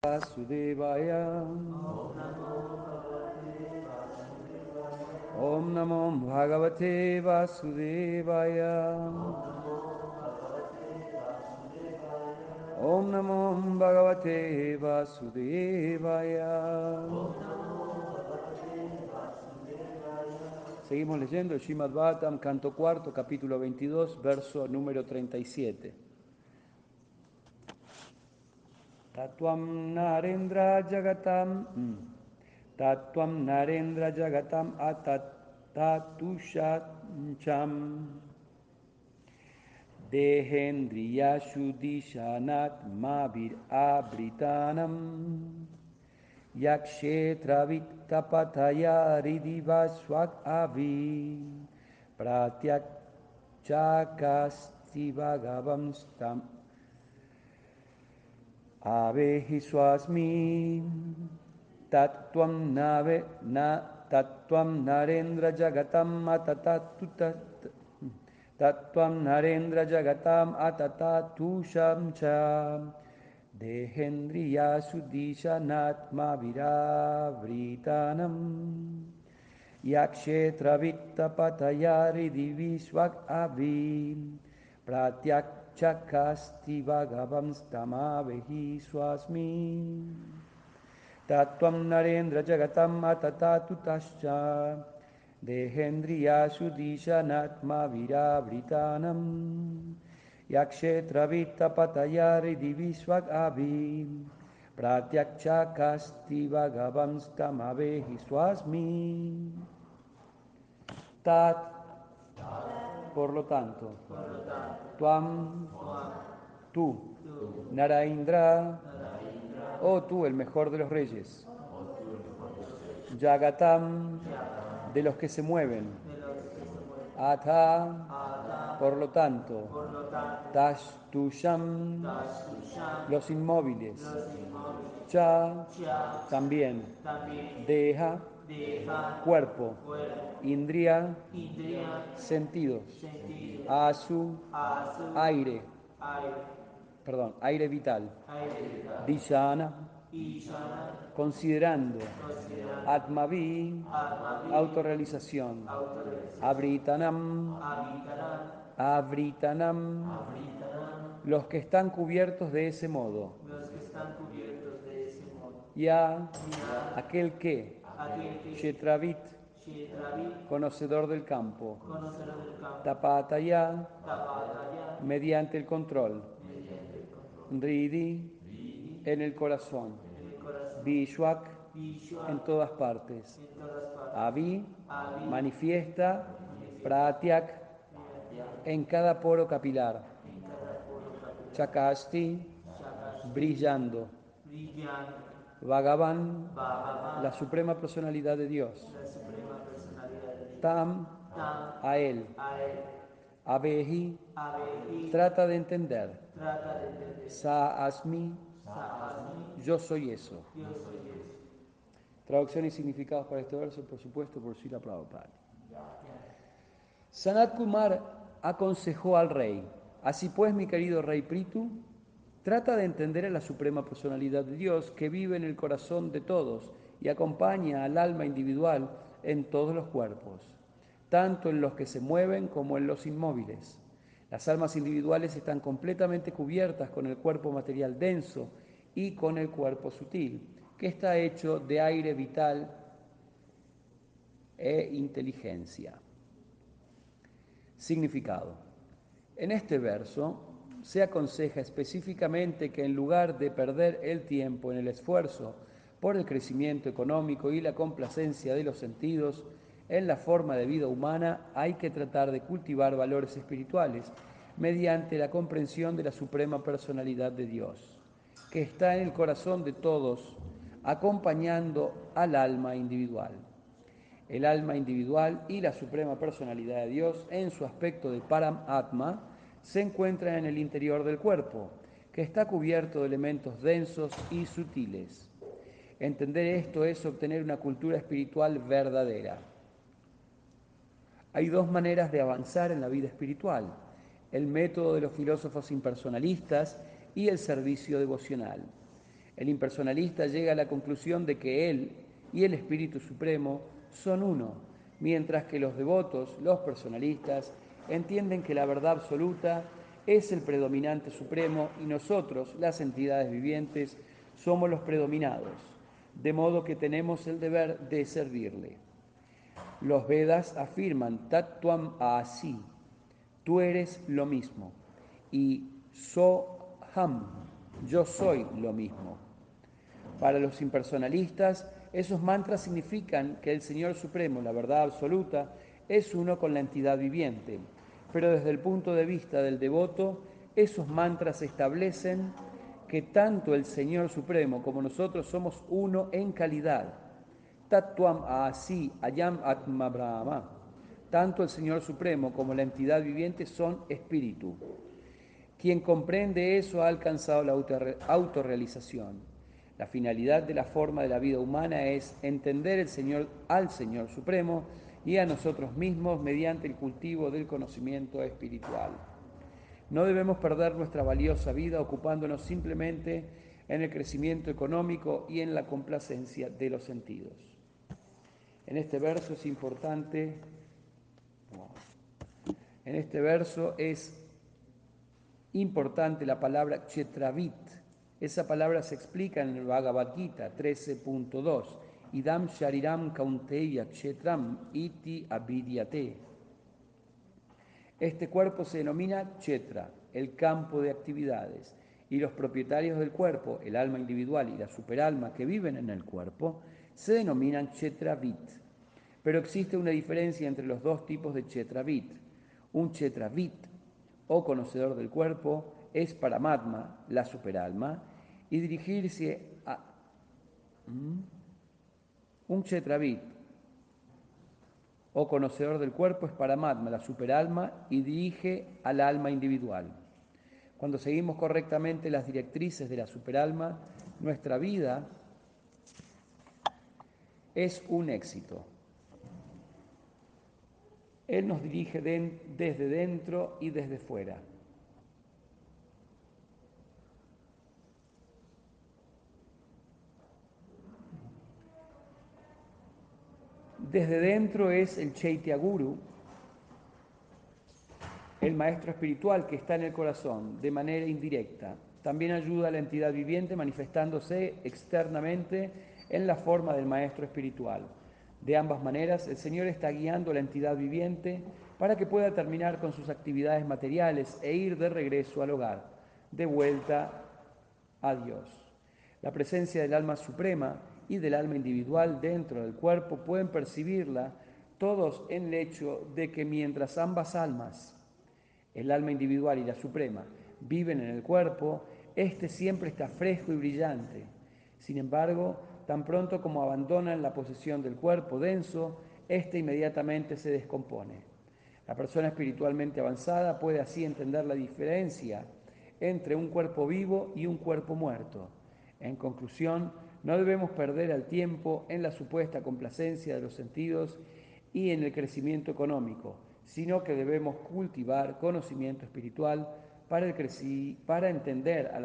Vasudevaya. Om Namo Bhagavate Vasudevaya. Om Namo Bhagavate Vasudevaya. Seguimos leyendo el Srimad Bhagavatam, canto cuarto, capítulo 22, verso número 37. Tatvam Narendra Jagatam Atatatushancham Dehendriya Shudishanat Mavir Abritanam Yakshetra Vittapataya Ridivaswak Avi Pratyak Chakasti Bhagavam Stam Avehi Swasmi Tattvam Narendra Jagatam Tattvam Narendra Jagatam Atatatusam Cha Dehendriya Sudishanatma Viravritanam Yakshetra Vittapatayari Divishvak Avim Pratyak Chakasti Bhagavam Stamavehi Swasmi Tattvam Narendra Jagatam Atatatusam Dehendriya Sudishanatma Viravritanam Yakshetra Vittapatayari Divishvak Avim Pratyakshakasti Bhagavam Stamavehi Swasmi. Tat, por lo tanto, Tuam, tú, Naraindra, oh tú, el mejor de los reyes, Jagatam, de los que se mueven, Atha, por lo tanto, Tashtusham, los inmóviles, Cha, también, Deha, cuerpo, Indriya, sentidos, Asu, aire, aire vital, Dishana, considerando, Atmavi, autorrealización, Avritanam, los que están cubiertos de ese modo, Ya, aquel que, Shetravit, conocedor del campo, Tapataya, mediante el control, Ridi, en el corazón, Vishwak, en todas partes, Avi, manifiesta, Pratyak, en cada poro capilar, Chakasti, brillando, Bhagavan, la suprema personalidad de Dios, Tam, a él, Avehi, trata de entender, Sa Asmi, yo soy eso. Traducción y significados para este verso, por supuesto, por Srila Prabhupada. Sanat Kumar aconsejó al rey: así pues, mi querido rey Prithu, trata de entender a la suprema personalidad de Dios que vive en el corazón de todos y acompaña al alma individual en todos los cuerpos, tanto en los que se mueven como en los inmóviles. Las almas individuales están completamente cubiertas con el cuerpo material denso y con el cuerpo sutil, que está hecho de aire vital e inteligencia. Significado. En este verso se aconseja específicamente que en lugar de perder el tiempo en el esfuerzo por el crecimiento económico y la complacencia de los sentidos en la forma de vida humana, hay que tratar de cultivar valores espirituales mediante la comprensión de la suprema personalidad de Dios, que está en el corazón de todos, acompañando al alma individual. El alma individual y la suprema personalidad de Dios, en su aspecto de Param Atma, se encuentran en el interior del cuerpo, que está cubierto de elementos densos y sutiles. Entender esto es obtener una cultura espiritual verdadera. Hay dos maneras de avanzar en la vida espiritual: el método de los filósofos impersonalistas y el servicio devocional. El impersonalista llega a la conclusión de que él y el Espíritu Supremo son uno, mientras que los devotos, los personalistas, entienden que la verdad absoluta es el predominante supremo y nosotros, las entidades vivientes, somos los predominados, de modo que tenemos el deber de servirle. Los Vedas afirman Tattvam Asi, tú eres lo mismo, y Soham, yo soy lo mismo. Para los impersonalistas, esos mantras significan que el Señor Supremo, la verdad absoluta, es uno con la entidad viviente, pero desde el punto de vista del devoto, esos mantras establecen que tanto el Señor Supremo como nosotros somos uno en calidad. Tattvam Asi Ayam Atma Brahma. Tanto el Señor Supremo como la entidad viviente son espíritu. Quien comprende eso ha alcanzado la autorrealización. La finalidad de la forma de la vida humana es entender al Señor Supremo y a nosotros mismos mediante el cultivo del conocimiento espiritual. No debemos perder nuestra valiosa vida ocupándonos simplemente en el crecimiento económico y en la complacencia de los sentidos. En este verso es importante, en este verso es importante la palabra kshetravit. Esa palabra se explica en el Bhagavad Gita 13.2. Idam shariram kaunteya kshetram iti avidyate. Este cuerpo se denomina kshetra, el campo de actividades, y los propietarios del cuerpo, el alma individual y la superalma que viven en el cuerpo, se denominan kshetravit. Pero existe una diferencia entre los dos tipos de kshetravit. Un kshetravit, o conocedor del cuerpo, es Paramatma, la superalma, y dirigirse a un kshetravit, o conocedor del cuerpo, es Paramatma, la superalma, y dirige al alma individual. Cuando seguimos correctamente las directrices de la superalma, nuestra vida es un éxito. Él nos dirige desde dentro y desde fuera. Desde dentro es el Chaitya Guru, el maestro espiritual que está en el corazón de manera indirecta. También ayuda a la entidad viviente manifestándose externamente en la forma del maestro espiritual. De ambas maneras, el Señor está guiando a la entidad viviente para que pueda terminar con sus actividades materiales e ir de regreso al hogar, de vuelta a Dios. La presencia del alma suprema y del alma individual dentro del cuerpo pueden percibirla todos en el hecho de que mientras ambas almas, el alma individual y la suprema, viven en el cuerpo, éste siempre está fresco y brillante. Sin embargo, tan pronto como abandonan la posesión del cuerpo denso, éste inmediatamente se descompone. La persona espiritualmente avanzada puede así entender la diferencia entre un cuerpo vivo y un cuerpo muerto. En conclusión, no debemos perder el tiempo en la supuesta complacencia de los sentidos y en el crecimiento económico, sino que debemos cultivar conocimiento espiritual para entender a la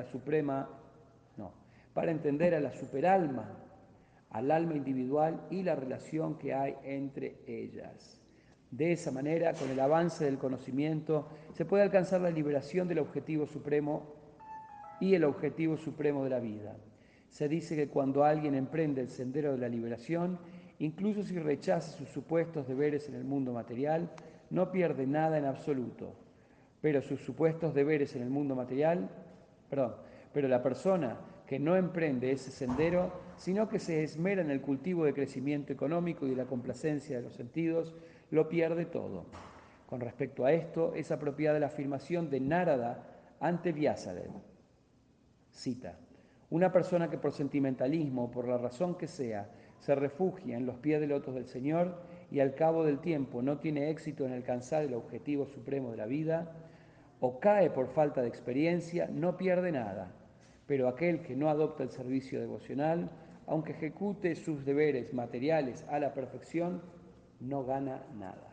para entender a la superalma, al alma individual y la relación que hay entre ellas. De esa manera, con el avance del conocimiento, se puede alcanzar la liberación del objetivo supremo y el objetivo supremo de la vida. Se dice que cuando alguien emprende el sendero de la liberación, incluso si rechaza sus supuestos deberes en el mundo material, no pierde nada en absoluto. Pero sus supuestos deberes en el mundo material, pero la persona que no emprende ese sendero, sino que se esmera en el cultivo de crecimiento económico y de la complacencia de los sentidos, lo pierde todo. Con respecto a esto, es apropiada la afirmación de Narada ante Vyasadeva. Cita: una persona que por sentimentalismo o por la razón que sea se refugia en los pies de lotos del Señor y al cabo del tiempo no tiene éxito en alcanzar el objetivo supremo de la vida, o cae por falta de experiencia, no pierde nada. Pero aquel que no adopta el servicio devocional, aunque ejecute sus deberes materiales a la perfección, no gana nada.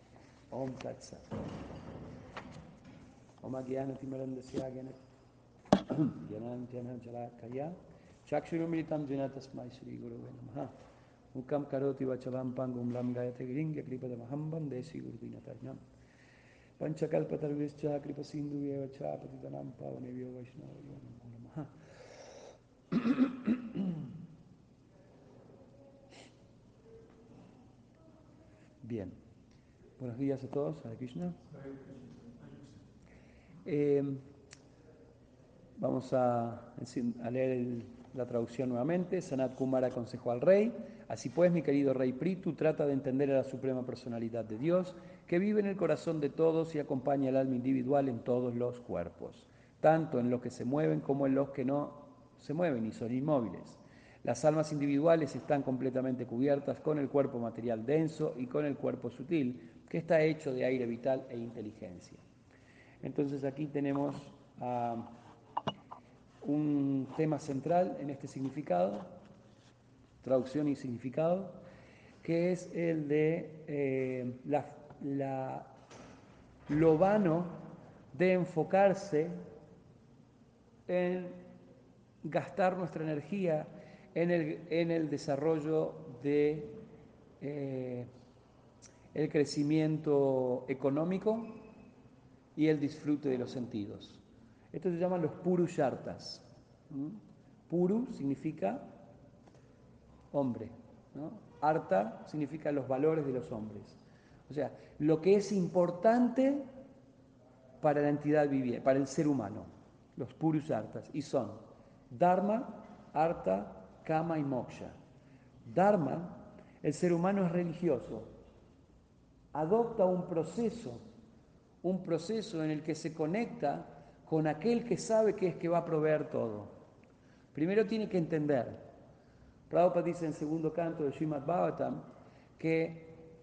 Om Tat Sat. Om Agyanatimirandasya Gyanat Jananjalakaya Chakshurumritam Jena Tasmai Shri Gurave Namaha Mukam Karoti Vachalam Pangum Lam Gayate Gringa Kripadamaham Bande Sri Gurudinatarnam Panchakalpatarvischa Kripasindu Vyevacha Patitanam Pavanevyo Vaishnava Namaha. Bien, buenos días a todos, Hare Krishna. Vamos a leer la traducción nuevamente. Sanat Kumar aconsejó al rey: así pues, mi querido rey Prithu, trata de entender a la suprema personalidad de Dios, que vive en el corazón de todos y acompaña al alma individual en todos los cuerpos, tanto en los que se mueven como en los que no se mueven y son inmóviles. Las almas individuales están completamente cubiertas con el cuerpo material denso y con el cuerpo sutil, que está hecho de aire vital e inteligencia. Entonces aquí tenemos un tema central en este significado, traducción y significado, que es el de lo vano de enfocarse en gastar nuestra energía en el desarrollo de el crecimiento económico y el disfrute de los sentidos. Esto se llaman los purushartas. Puru significa hombre, ¿no? Arta significa los valores de los hombres. O sea, lo que es importante para la entidad viviente, para el ser humano, los purushartas, y son Dharma, Arta, Kama y Moksha. Dharma, el ser humano es religioso, adopta un proceso en el que se conecta con aquel que sabe que es que va a proveer todo. Primero tiene que entender. Prabhupada dice en el segundo canto de Srimad Bhagavatam que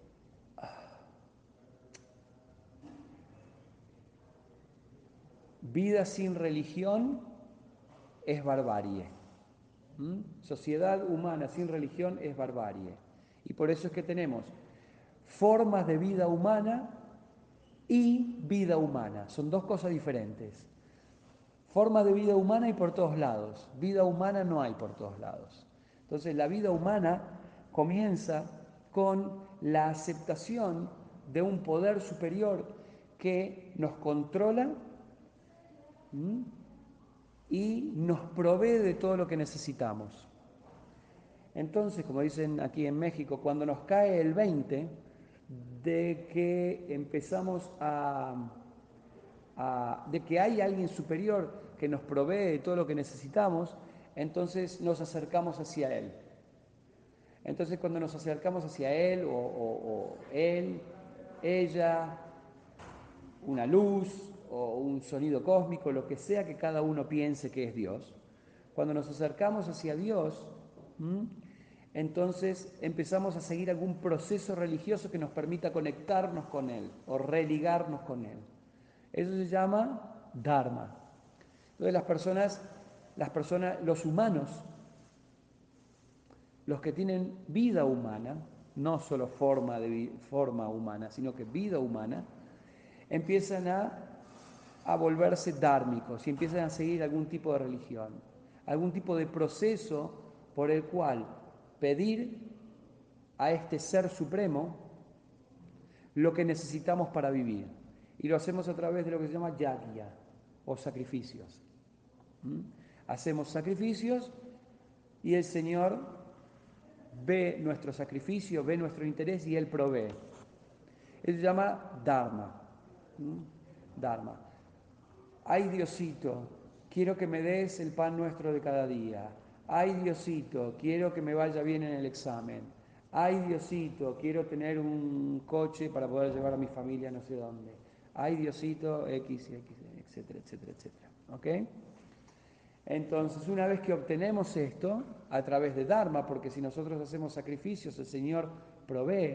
vida sin religión es barbarie. Sociedad humana sin religión es barbarie. Y por eso es que tenemos formas de vida humana y vida humana. Son dos cosas diferentes. Formas de vida humana hay por todos lados. Vida humana no hay por todos lados. Entonces la vida humana comienza con la aceptación de un poder superior que nos controla y nos provee de todo lo que necesitamos. Entonces, como dicen aquí en México, cuando nos cae el 20 de que empezamos de que hay alguien superior que nos provee de todo lo que necesitamos, entonces nos acercamos hacia Él. Entonces cuando nos acercamos hacia Él, o Él, ella, una luz, o un sonido cósmico, lo que sea que cada uno piense que es Dios, cuando nos acercamos hacia Dios, entonces empezamos a seguir algún proceso religioso que nos permita conectarnos con Él, o religarnos con Él. Eso se llama Dharma. Entonces las personas, los humanos, los que tienen vida humana, no solo forma humana, sino que vida humana, empiezan a volverse dármicos y empiezan a seguir algún tipo de religión, algún tipo de proceso por el cual pedir a este ser supremo lo que necesitamos para vivir. Y lo hacemos a través de lo que se llama yagya, o sacrificios. Hacemos sacrificios y el Señor ve nuestro sacrificio, ve nuestro interés y Él provee. Eso se llama Dharma. Dharma. Ay, Diosito, quiero que me des el pan nuestro de cada día. Ay, Diosito, quiero que me vaya bien en el examen. Ay, Diosito, quiero tener un coche para poder llevar a mi familia no sé dónde. Ay, Diosito, X, etcétera, etcétera, etcétera. ¿Ok? Entonces, una vez que obtenemos esto, a través de Dharma, porque si nosotros hacemos sacrificios, el Señor provee,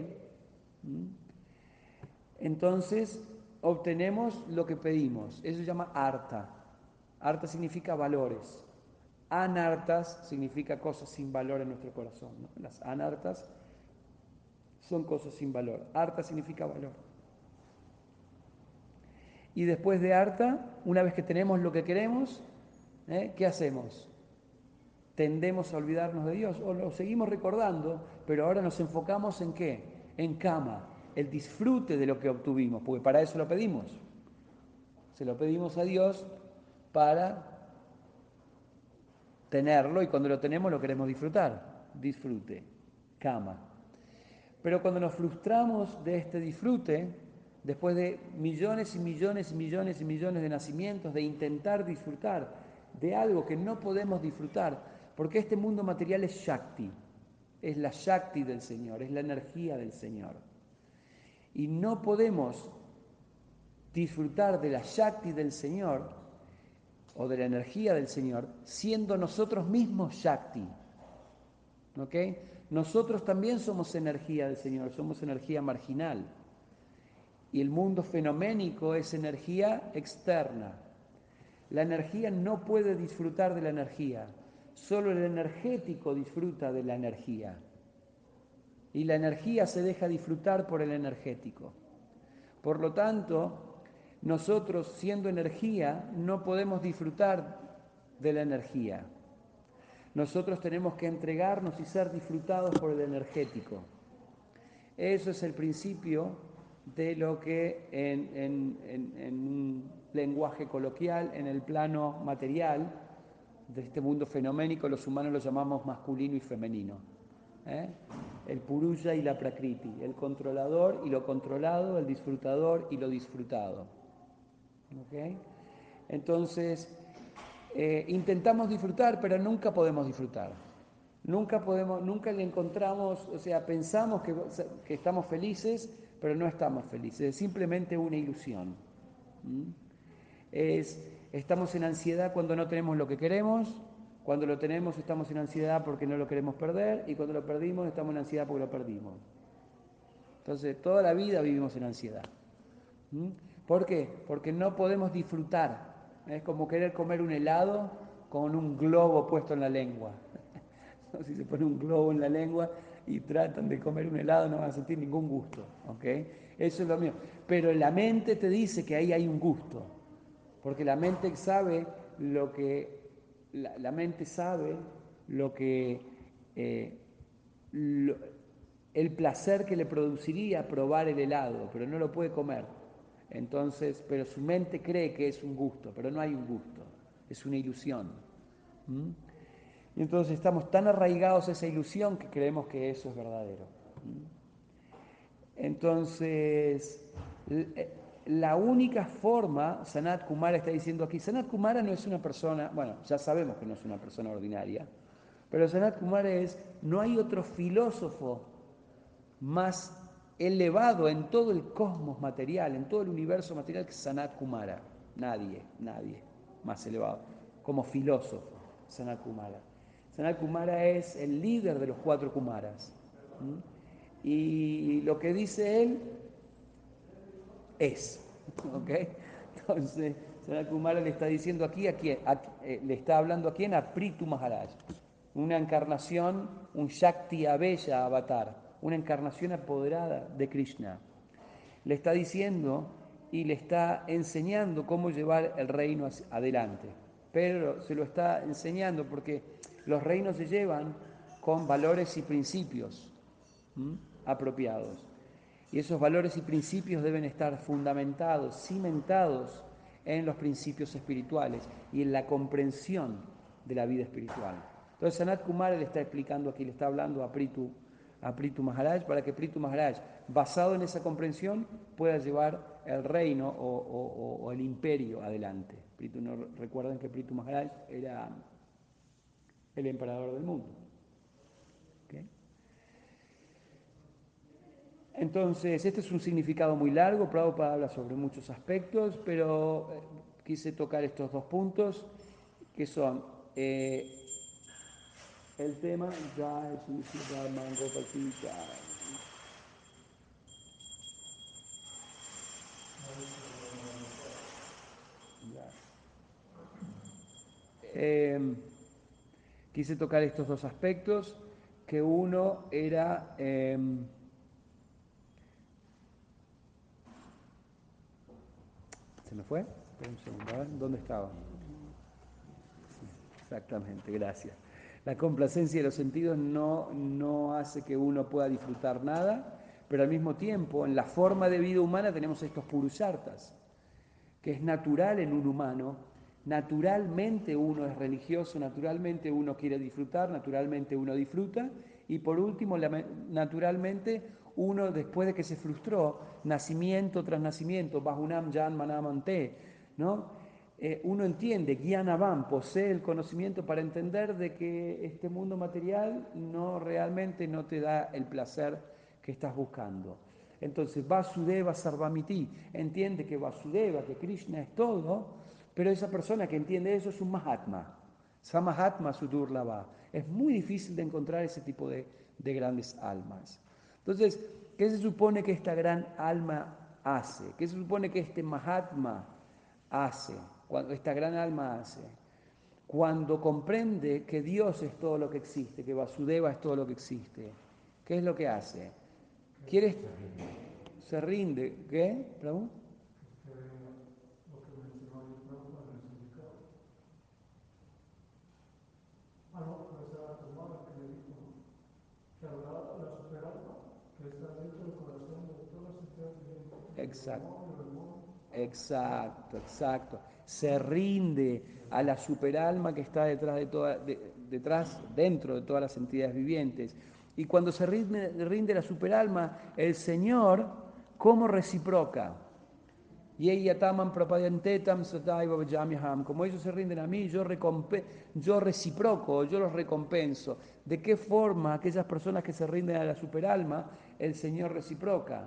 entonces obtenemos lo que pedimos. Eso se llama Arta. Arta significa valores. Anartas significa cosas sin valor en nuestro corazón, ¿no? Las anartas son cosas sin valor. Arta significa valor. Y después de Arta, una vez que tenemos lo que queremos, ¿Qué hacemos? Tendemos a olvidarnos de Dios o lo seguimos recordando, pero ahora nos enfocamos en ¿qué? En cama, el disfrute de lo que obtuvimos, porque para eso lo pedimos. Se lo pedimos a Dios para tenerlo y cuando lo tenemos lo queremos disfrutar. Disfrute, cama. Pero cuando nos frustramos de este disfrute, después de millones y millones y millones y millones de nacimientos, de intentar disfrutar de algo que no podemos disfrutar, porque este mundo material es Shakti, es la Shakti del Señor, es la energía del Señor. Y no podemos disfrutar de la Shakti del Señor o de la energía del Señor siendo nosotros mismos Shakti. ¿Ok? Nosotros también somos energía del Señor, somos energía marginal. Y el mundo fenoménico es energía externa. La energía no puede disfrutar de la energía, solo el energético disfruta de la energía. Y la energía se deja disfrutar por el energético. Por lo tanto, nosotros siendo energía no podemos disfrutar de la energía. Nosotros tenemos que entregarnos y ser disfrutados por el energético. Eso es el principio de lo que en un lenguaje coloquial, en el plano material de este mundo fenoménico, los humanos lo llamamos masculino y femenino. El puruya y la prakriti, el controlador y lo controlado, el disfrutador y lo disfrutado. ¿Okay? Entonces, intentamos disfrutar, pero nunca podemos disfrutar. Nunca le encontramos, o sea, pensamos que estamos felices, pero no estamos felices. Es simplemente una ilusión. Estamos en ansiedad cuando no tenemos lo que queremos, cuando lo tenemos estamos en ansiedad porque no lo queremos perder, y cuando lo perdimos estamos en ansiedad porque lo perdimos. Entonces, toda la vida vivimos en ansiedad. ¿Por qué? Porque no podemos disfrutar. Es como querer comer un helado con un globo puesto en la lengua. Si se pone un globo en la lengua y tratan de comer un helado, no van a sentir ningún gusto. ¿Okay? Eso es lo mío. Pero la mente te dice que ahí hay un gusto. Porque la mente sabe lo que. La mente sabe lo que. Lo, el placer que le produciría probar el helado, pero no lo puede comer. Entonces, pero su mente cree que es un gusto, pero no hay un gusto, es una ilusión. Y entonces estamos tan arraigados a esa ilusión que creemos que eso es verdadero. Entonces, la única forma, Sanat Kumara está diciendo aquí, Sanat Kumara no es una persona, bueno, ya sabemos que no es una persona ordinaria, pero Sanat Kumara no hay otro filósofo más elevado en todo el cosmos material, en todo el universo material que Sanat Kumara. Nadie más elevado. Como filósofo, Sanat Kumara. Sanat Kumara es el líder de los 4 Kumaras. Y lo que dice él es. ¿Ok? Entonces, Sanat Kumara le está diciendo aquí a quién, le está hablando a quién, a Prithu Maharaj. Una encarnación, un Shakti Abella avatar, una encarnación apoderada de Krishna. Le está diciendo y le está enseñando cómo llevar el reino adelante. Pero se lo está enseñando porque los reinos se llevan con valores y principios apropiados. Y esos valores y principios deben estar fundamentados, cimentados en los principios espirituales y en la comprensión de la vida espiritual. Entonces Sanat Kumara le está explicando aquí, le está hablando a Prithu Maharaj para que Prithu Maharaj, basado en esa comprensión, pueda llevar el reino o el imperio adelante. Recuerden que Prithu Maharaj era el emperador del mundo. ¿Okay? Entonces, este es un significado muy largo, Prabhupada habla sobre muchos aspectos, pero quise tocar estos 2 puntos, que son el tema ya es Mango Patita. Quise tocar estos 2 aspectos, que uno era ¿se me fue? Espera un segundo, a ver, ¿dónde estaba? Exactamente, gracias. La complacencia de los sentidos no hace que uno pueda disfrutar nada, pero al mismo tiempo, en la forma de vida humana tenemos estos purushartas, que es natural en un humano. Naturalmente uno es religioso, naturalmente uno quiere disfrutar, naturalmente uno disfruta, y por último, naturalmente uno, después de que se frustró, nacimiento tras nacimiento, Bahunam Jan Manamante, ¿no? Uno entiende, Gyanavam, posee el conocimiento para entender de que este mundo material realmente no te da el placer que estás buscando. Entonces, Vasudeva Sarvamiti entiende que Vasudeva, que Krishna es todo, pero esa persona que entiende eso es un Mahatma. Samahatma Sudurlava. Es muy difícil de encontrar ese tipo de grandes almas. Entonces, ¿qué se supone que esta gran alma hace? ¿Qué se supone que este Mahatma hace? Cuando esta gran alma hace. Cuando comprende que Dios es todo lo que existe, que Vasudeva es todo lo que existe, ¿qué es lo que hace? ¿Quieres? Se rinde. ¿Qué? ¿Prabhu? Exacto. Exacto, exacto. Se rinde a la superalma que está detrás, dentro de todas las entidades vivientes. Y cuando se rinde la superalma, el Señor, ¿cómo reciproca? Yeyataman prapayantetam sataiva vajamyaham. Como ellos se rinden a mí, yo reciproco, yo los recompenso. ¿De qué forma aquellas personas que se rinden a la superalma, el Señor reciproca?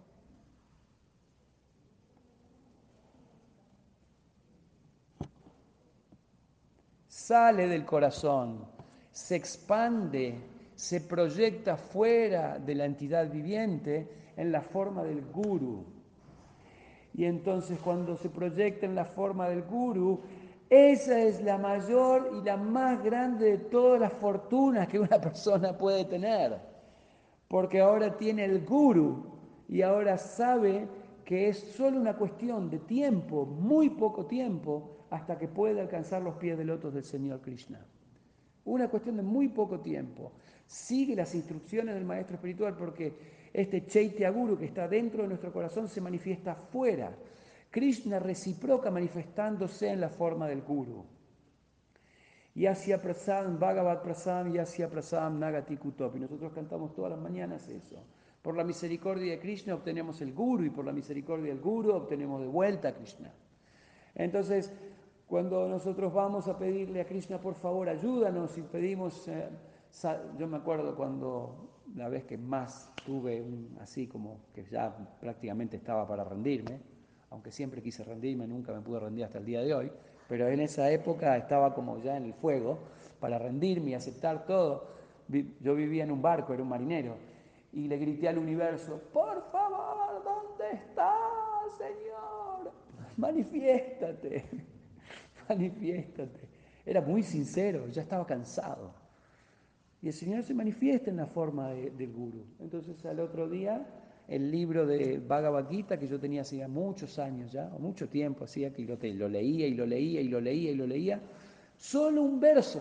Sale del corazón, se expande, se proyecta fuera de la entidad viviente en la forma del guru. Y entonces cuando se proyecta en la forma del guru, esa es la mayor y la más grande de todas las fortunas que una persona puede tener. Porque ahora tiene el guru y ahora sabe que es solo una cuestión de tiempo, muy poco tiempo, hasta que pueda alcanzar los pies de lotos del Señor Krishna. Una cuestión de muy poco tiempo. Sigue las instrucciones del maestro espiritual porque este Chaitya Guru que está dentro de nuestro corazón se manifiesta fuera. Krishna reciproca manifestándose en la forma del Guru. Yasya Prasam, Bhagavat Prasam, Yasya Prasam, Nagati Kutopi. Nosotros cantamos todas las mañanas eso. Por la misericordia de Krishna obtenemos el Guru y por la misericordia del Guru obtenemos de vuelta a Krishna. Entonces, cuando nosotros vamos a pedirle a Krishna, por favor, ayúdanos y pedimos, yo me acuerdo cuando la vez que más tuve así como que ya prácticamente estaba para rendirme, aunque siempre quise rendirme, nunca me pude rendir hasta el día de hoy, pero en esa época estaba como ya en el fuego para rendirme y aceptar todo. Yo vivía en un barco, era un marinero, y le grité al universo, por favor, ¿dónde estás, Señor? Manifiéstate, manifiéstate. Era muy sincero, ya estaba cansado. Y el Señor se manifiesta en la forma del gurú. Entonces al otro día, el libro de Bhagavad Gita, que yo tenía hacía muchos años ya, o mucho tiempo hacía, que lo leía y lo leía y lo leía y lo leía, solo un verso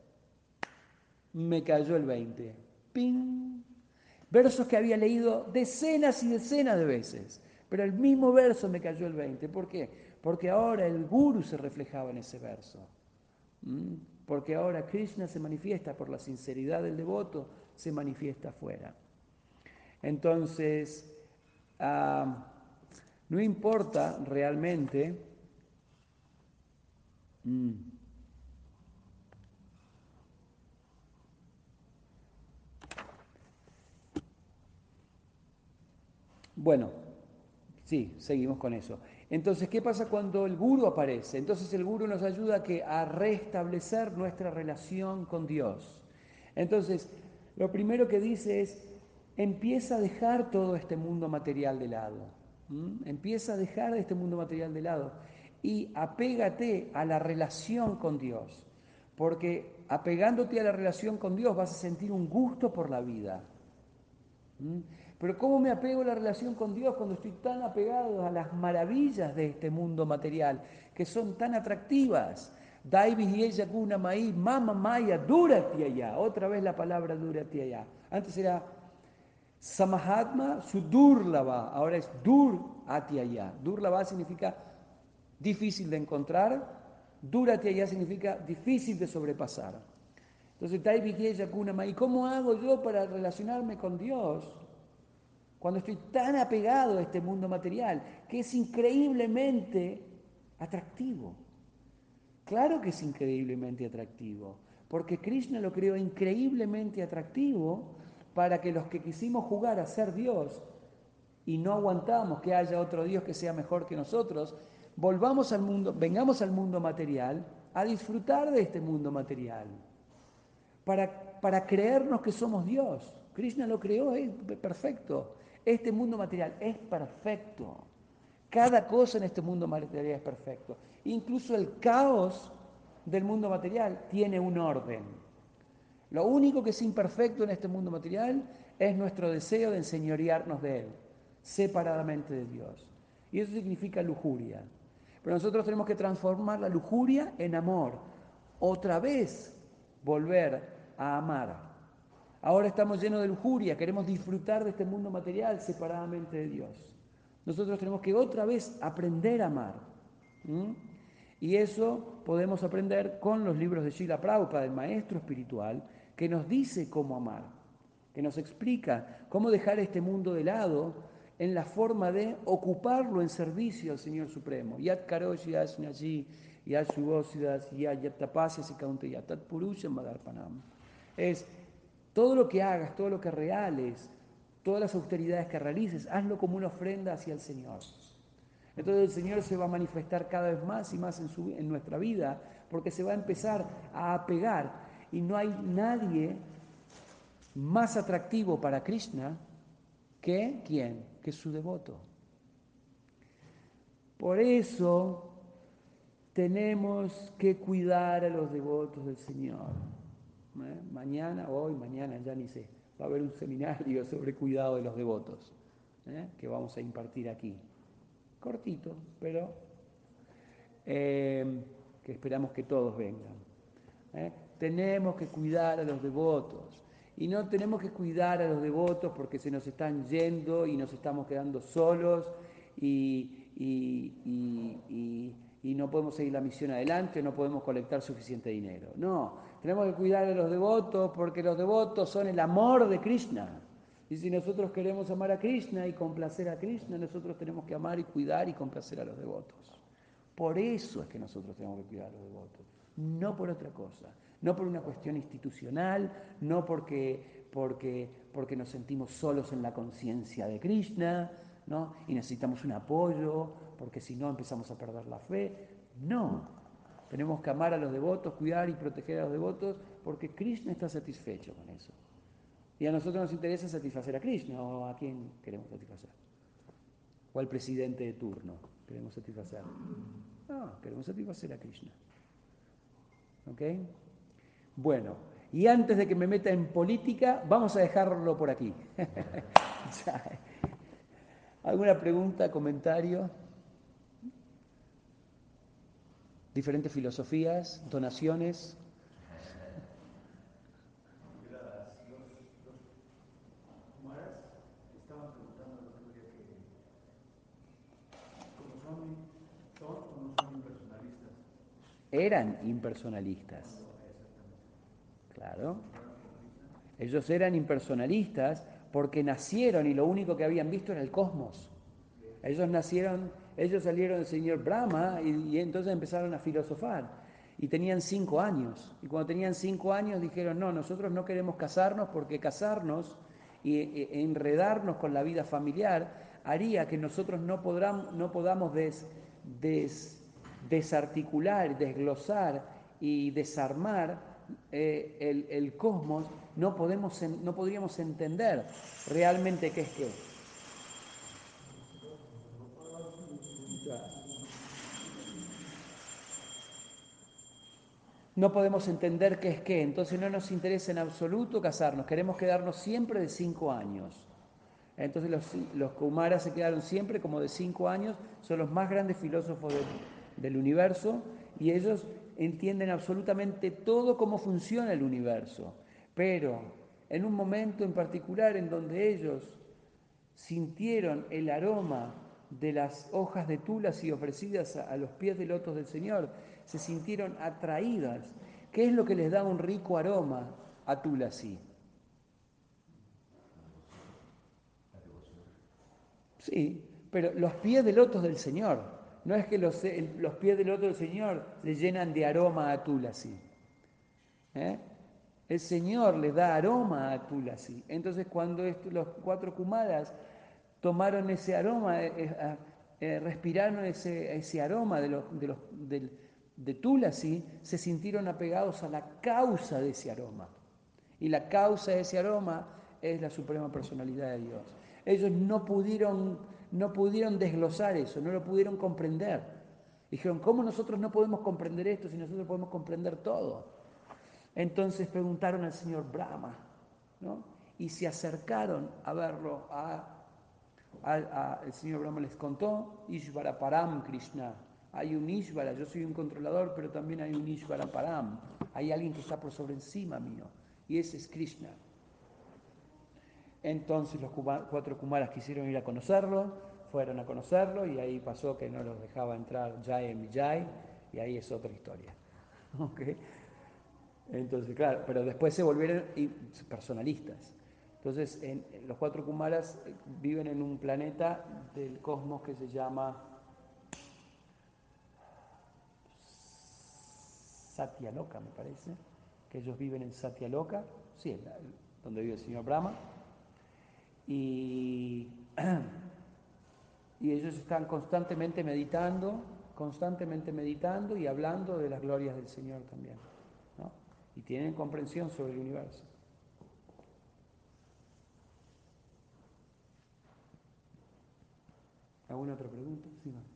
me cayó el 20. ¡Ping! Versos que había leído decenas y decenas de veces, pero el mismo verso me cayó el 20. ¿Por qué? Porque ahora el guru se reflejaba en ese verso. ¿Mm? Porque ahora Krishna se manifiesta por la sinceridad del devoto, se manifiesta afuera. Entonces, no importa realmente. mm, bueno, sí, seguimos con eso. Entonces, ¿qué pasa cuando el guru aparece? Entonces el guru nos ayuda a restablecer nuestra relación con Dios. Entonces, lo primero que dice es, empieza a dejar todo este mundo material de lado. Empieza a dejar este mundo material de lado y apégate a la relación con Dios. Porque apegándote a la relación con Dios vas a sentir un gusto por la vida. Pero ¿cómo me apego a la relación con Dios cuando estoy tan apegado a las maravillas de este mundo material, que son tan atractivas? Daivi yakuna mai, mama maya, durati allá. Otra vez la palabra durati allá. Antes era Samahatma Sudurlava, ahora es Dur Atyaya. Durlava significa difícil de encontrar, Dur Atyaya significa difícil de sobrepasar. Entonces, ¿y cómo hago yo para relacionarme con Dios cuando estoy tan apegado a este mundo material que es increíblemente atractivo? Claro que es increíblemente atractivo, porque Krishna lo creó increíblemente atractivo para que los que quisimos jugar a ser Dios y no aguantamos que haya otro Dios que sea mejor que nosotros, volvamos al mundo, vengamos al mundo material a disfrutar de este mundo material, para creernos que somos Dios. Krishna lo creó, es perfecto. Este mundo material es perfecto. Cada cosa en este mundo material es perfecto. Incluso el caos del mundo material tiene un orden. Lo único que es imperfecto en este mundo material es nuestro deseo de enseñorearnos de Él, separadamente de Dios. Y eso significa lujuria. Pero nosotros tenemos que transformar la lujuria en amor. Otra vez volver a amar. Ahora estamos llenos de lujuria, queremos disfrutar de este mundo material separadamente de Dios. Nosotros tenemos que otra vez aprender a amar. ¿Mm? Y eso podemos aprender con los libros de Srila Prabhupada, el maestro espiritual, que nos dice cómo amar, que nos explica cómo dejar este mundo de lado en la forma de ocuparlo en servicio al Señor Supremo. Yat karoshi asnaji, yat shubosidas, yat tapasya kaunte yatat purusham madarpanam. Es todo lo que hagas, todo lo que reales, todas las austeridades que realices, hazlo como una ofrenda hacia el Señor. Entonces el Señor se va a manifestar cada vez más y más en nuestra vida, porque se va a empezar a apegar. Y no hay nadie más atractivo para Krishna que ¿quién? Que su devoto. Por eso tenemos que cuidar a los devotos del Señor. Mañana, ya ni sé, va a haber un seminario sobre cuidado de los devotos, que vamos a impartir aquí. Cortito, pero que esperamos que todos vengan. Tenemos que cuidar a los devotos. Y no tenemos que cuidar a los devotos porque se nos están yendo y nos estamos quedando solos y no podemos seguir la misión adelante, no podemos colectar suficiente dinero. No, tenemos que cuidar a los devotos porque los devotos son el amor de Krishna. Y si nosotros queremos amar a Krishna y complacer a Krishna, nosotros tenemos que amar y cuidar y complacer a los devotos. Por eso es que nosotros tenemos que cuidar a los devotos, no por otra cosa, no por una cuestión institucional, no porque nos sentimos solos en la conciencia de Krishna, ¿no? Y necesitamos un apoyo, porque si no empezamos a perder la fe. No, tenemos que amar a los devotos, cuidar y proteger a los devotos, porque Krishna está satisfecho con eso. Y a nosotros nos interesa satisfacer a Krishna, o a quién queremos satisfacer, o al presidente de turno queremos satisfacer. No, queremos satisfacer a Krishna. ¿Ok? Bueno, y antes de que me meta en política, vamos a dejarlo por aquí. ¿Alguna pregunta, comentario? ¿Diferentes filosofías, donaciones? Eran impersonalistas. Claro. Ellos eran impersonalistas porque nacieron y lo único que habían visto era el cosmos. Ellos salieron del señor Brahma y entonces empezaron a filosofar. Y tenían 5 años. Y cuando tenían 5 años dijeron, no, nosotros no queremos casarnos porque casarnos e enredarnos con la vida familiar haría que nosotros no podamos desarticular, desglosar y desarmar el cosmos, no podríamos entender realmente qué es qué. No podemos entender qué es qué, entonces no nos interesa en absoluto casarnos, queremos quedarnos siempre de 5 años. Entonces los Kumaras se quedaron siempre como de 5 años, son los más grandes filósofos del universo y ellos entienden absolutamente todo cómo funciona el universo, pero en un momento en particular en donde ellos sintieron el aroma de las hojas de tulasi ofrecidas a los pies de lotos del Señor, se sintieron atraídas. ¿Qué es lo que les da un rico aroma a tulasi? Sí, pero los pies de lotos del Señor. No es que los pies de lotos del Señor le llenan de aroma a tulasi. ¿Eh? El Señor les da aroma a tulasi. Entonces cuando los 4 kumaras tomaron ese aroma, respiraron ese aroma de tulasi, se sintieron apegados a la causa de ese aroma. Y la causa de ese aroma es la suprema personalidad de Dios. Ellos no pudieron desglosar eso, no lo pudieron comprender. Dijeron, ¿cómo nosotros no podemos comprender esto si nosotros podemos comprender todo? Entonces preguntaron al señor Brahma, ¿no? Y se acercaron a verlo. El señor Brahma les contó, Ishvara Param Krishna. Hay un Ishvara, yo soy un controlador, pero también hay un Ishvara Param. Hay alguien que está por sobre encima mío, y ese es Krishna. Entonces los 4 kumaras quisieron ir a conocerlo, fueron a conocerlo, y ahí pasó que no los dejaba entrar Jai en Vijay, y ahí es otra historia. ¿Okay? Entonces, claro, pero después se volvieron personalistas. Entonces, los 4 kumaras viven en un planeta del cosmos que se llama Satyaloka, me parece, que ellos viven en Satyaloka, sí, donde vive el señor Brahma, y, y ellos están constantemente meditando y hablando de las glorias del Señor también, ¿no? Y tienen comprensión sobre el universo. ¿Alguna otra pregunta? Sí, no.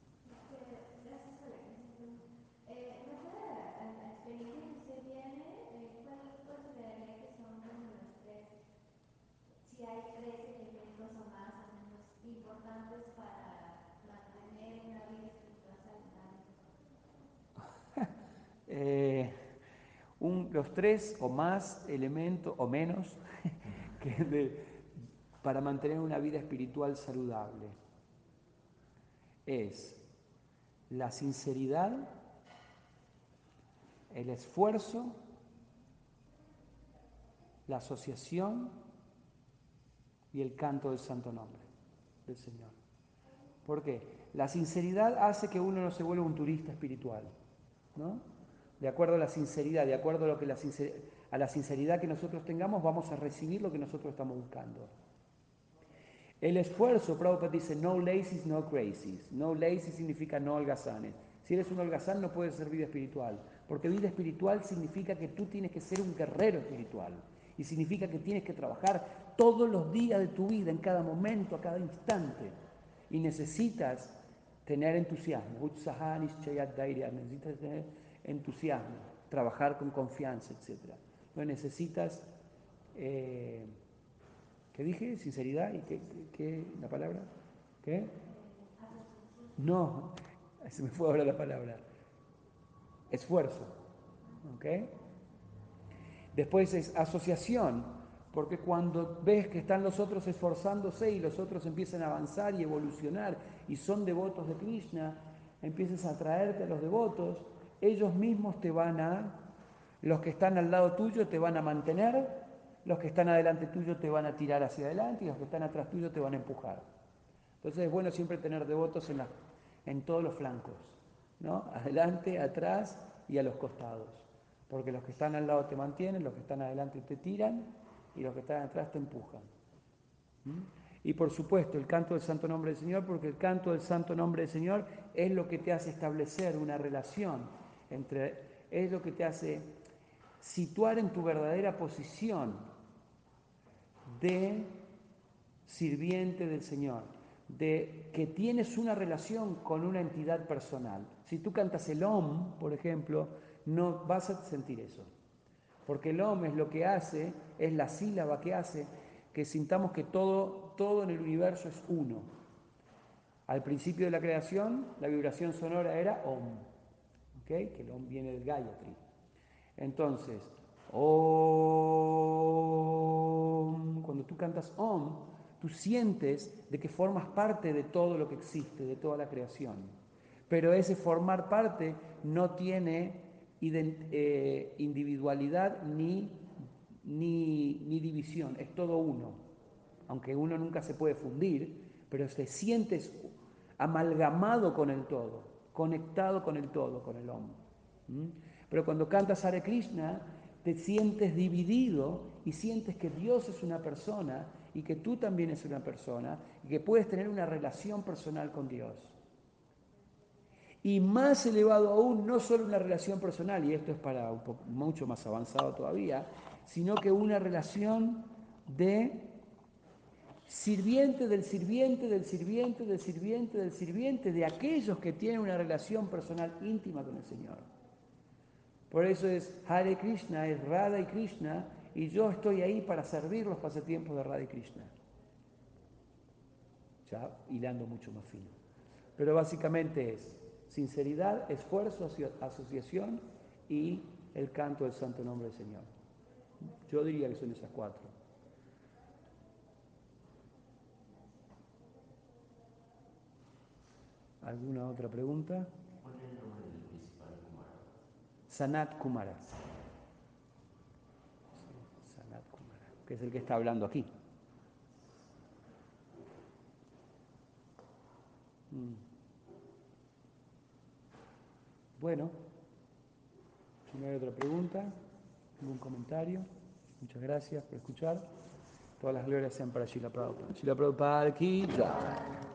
Los 3 o más elementos, o menos, para mantener una vida espiritual saludable es la sinceridad, el esfuerzo, la asociación y el canto del santo nombre del Señor. ¿Por qué? La sinceridad hace que uno no se vuelva un turista espiritual, ¿no? De acuerdo a la sinceridad, de acuerdo a lo que a la sinceridad que nosotros tengamos, vamos a recibir lo que nosotros estamos buscando. El esfuerzo, Prabhupada dice, no lazies, no crazies. No lazy significa no holgazanes. Si eres un holgazán no puedes ser vida espiritual, porque vida espiritual significa que tú tienes que ser un guerrero espiritual. Y significa que tienes que trabajar todos los días de tu vida, en cada momento, a cada instante. Y necesitas tener entusiasmo. Necesitas tener entusiasmo, trabajar con confianza, etc. No necesitas... ¿qué dije? ¿Sinceridad? ¿Y qué la palabra? ¿Qué? No, se me fue ahora la palabra. Esfuerzo. ¿Ok? Después es asociación, porque cuando ves que están los otros esforzándose y los otros empiezan a avanzar y evolucionar y son devotos de Krishna, empiezas a atraerte a los devotos, ellos mismos los que están al lado tuyo te van a mantener, los que están adelante tuyo te van a tirar hacia adelante y los que están atrás tuyo te van a empujar. Entonces es bueno siempre tener devotos en todos los flancos, ¿no? Adelante, atrás y a los costados. Porque los que están al lado te mantienen, los que están adelante te tiran y los que están atrás te empujan. ¿Mm? Y por supuesto el canto del santo nombre del Señor, porque el canto del santo nombre del Señor es lo que te hace establecer una relación es lo que te hace situar en tu verdadera posición de sirviente del Señor, de que tienes una relación con una entidad personal. Si tú cantas el Om, por ejemplo, no vas a sentir eso, porque el Om es lo que hace, es la sílaba que hace que sintamos que todo en el universo es uno. Al principio de la creación, la vibración sonora era Om, ¿okay? Que el Om viene del Gayatri. Entonces, Om, cuando tú cantas Om, tú sientes de que formas parte de todo lo que existe, de toda la creación. Pero ese formar parte no tiene individualidad ni división, es todo uno. Aunque uno nunca se puede fundir, pero te sientes amalgamado con el todo, conectado con el todo, con el Om. ¿Mm? Pero cuando cantas Hare Krishna, te sientes dividido y sientes que Dios es una persona y que tú también eres una persona y que puedes tener una relación personal con Dios. Y más elevado aún, no solo una relación personal, y esto es para un poco, mucho más avanzado todavía, sino que una relación de sirviente del sirviente del sirviente del sirviente del sirviente de aquellos que tienen una relación personal íntima con el Señor. Por eso es Hare Krishna, es Radha y Krishna, y yo estoy ahí para servir los pasatiempos de Radha y Krishna. Ya hilando mucho más fino. Pero básicamente es sinceridad, esfuerzo, asociación y el canto del santo nombre del Señor. Yo diría que son esas cuatro. ¿Alguna otra pregunta? ¿Cuál es el nombre del principal Kumara? Sanat Kumara. Sanat Kumara, que es el que está hablando aquí. Bueno, si no hay otra pregunta, ningún comentario, muchas gracias por escuchar. Todas las glorias sean para Srila Prabhupada. Srila Prabhupada ki jai.